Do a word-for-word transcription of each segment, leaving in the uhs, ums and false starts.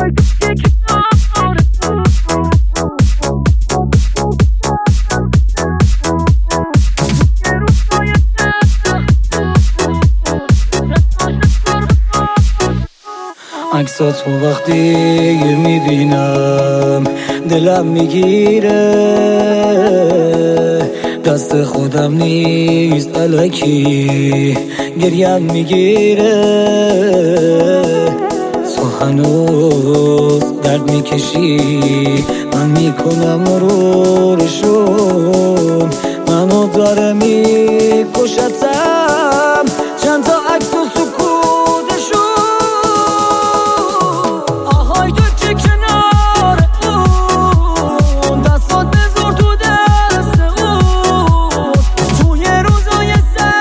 عکساتو وقتی میبینم دلم میگیره، دست خودم نیست الکی گریم میگیره. تو هنوز درد میکشی، من میکنم مرورشون، منو داره میکشتم چند تا عکس و سکوتشون. آهای تو که کنار اون دستات بذار تو دست اون، توی روزای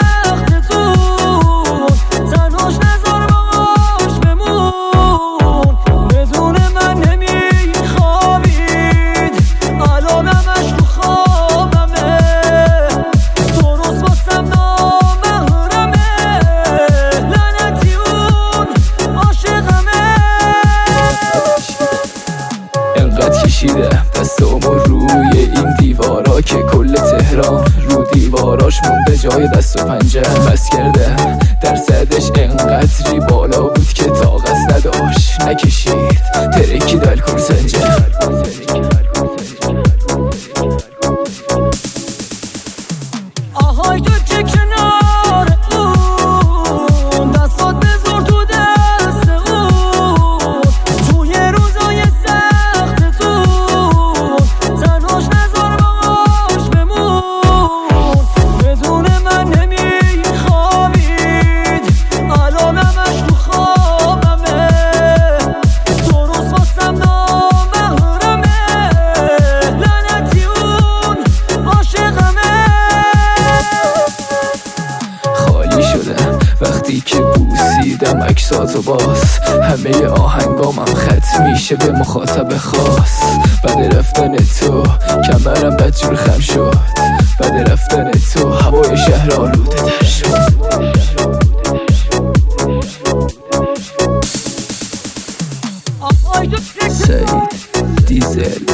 سختتون تنهاش نذار باش بمون. بدون من نمیخوابید الانمش تو خوابمه، درست واسم نامحرمه، لعنتی اون عاشقمه. انقدر کشیدم دستامو روی این دیوارا که کل تهران رو دیواراش مونده جای دست و پنجه. بس کردم درصدش انقدری بالا بود که طاقت نداشت نکشید، ترکی در کل سنجه. آهای تو که کنار اون دستات بذار تو دست اون، توی روزای سختتون تنهاش نذار باش بمون. بدون من نمیخوابید الانمش تو خوابمه، درست واسم نامحرمه، لعنتی اون عاشقمه. خالی شدم وقتی که بوسیدم عکساتو، باز همه آهنگامم ختم میشه به مخاطب خاص. بعد رفتن تو کمرم بدجور خم شد، بعد رفتن تو هوای شهر آلوده تر شد. آهای تو که سعید دیزل